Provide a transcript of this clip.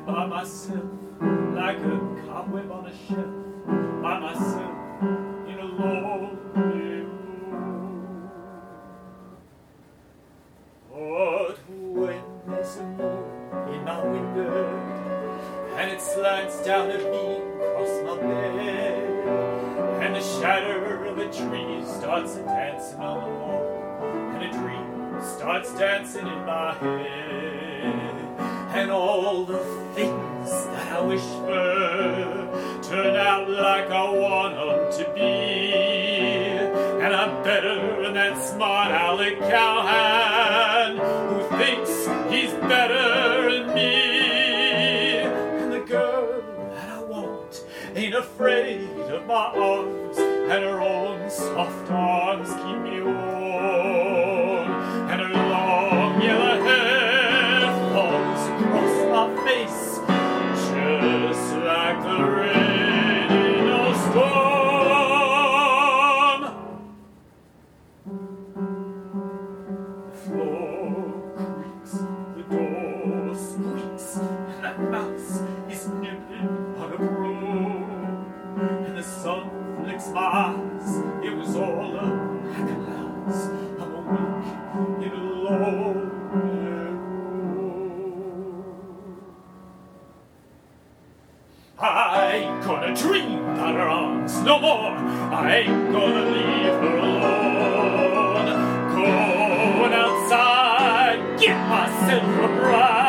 by myself, like a cobweb on a shelf, by myself in a lonely room. But when there's a moon in my window, and it slides down a beam across my bed, and the shadow of a tree starts dancing on the wall, and a dream starts dancing in my head, and all the things that I wish for turn out like I want them to be, and I'm better than that smart Alec Cowhand who thinks he's better than me, and the girl that I want ain't afraid of my arms, and her own soft arms keep me warm, and her long yellow hair falls across my face just like the rain in a storm. The floor creaks, the door squeaks, and that mouse is nibbling on a broom, and the sun flicks my eyes. It was all a pack of lies. I'm awake in a lonely room. I ain't gonna dream about her arms no more. I ain't gonna leave her alone. Going outside, get myself a bride.